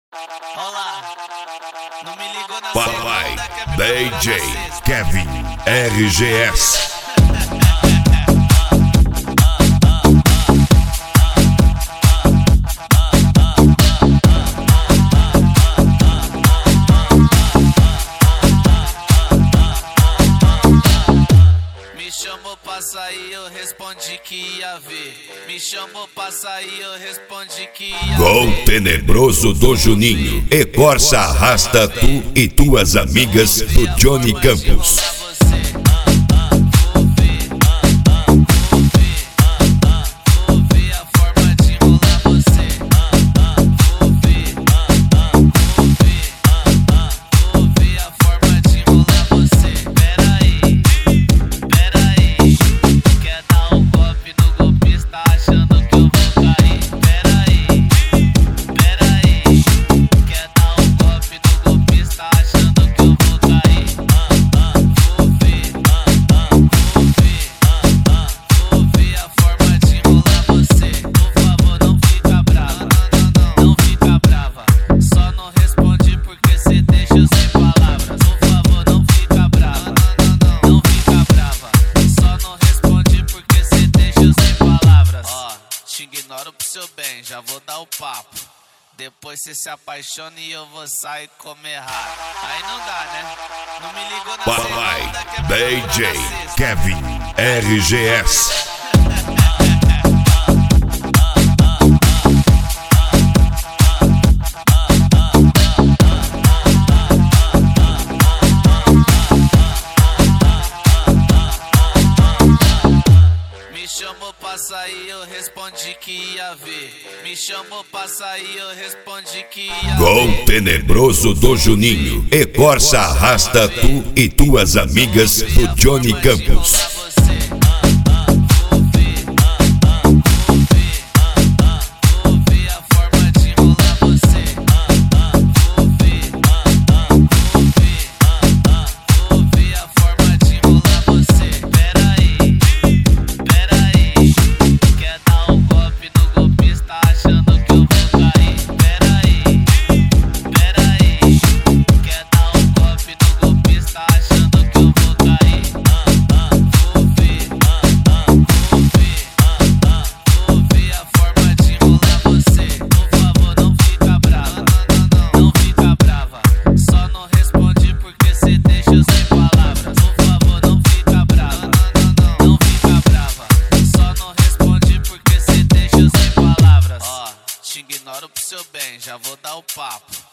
Olá, não me ligou na Papai, segunda, quer me DJ pegar na sexta. Kevin RGS. Me chamou pra sair, eu respondi que ia ver. Me chamou pra sair, eu respondi que ia Gol ver. tenebroso do Juninho. E Corsa arrasta tu e tuas amigas do Johnny Campos. Ignoro pro seu bem, já vou dar o papo. Depois cê se apaixona e eu vou sair comer rato. Aí não dá, né? Não me ligou na Papai, segunda, quer me pegar DJ na sexta. Kevin RGS. Me chamou pra sair, eu respondi que ia ver. Me chamou pra sair, eu respondi que ia Gol ver. tenebroso do Juninho. E Corsa arrasta tu e tuas amigas do Johnny Campos. Ignoro pro seu bem, já vou dar o papo.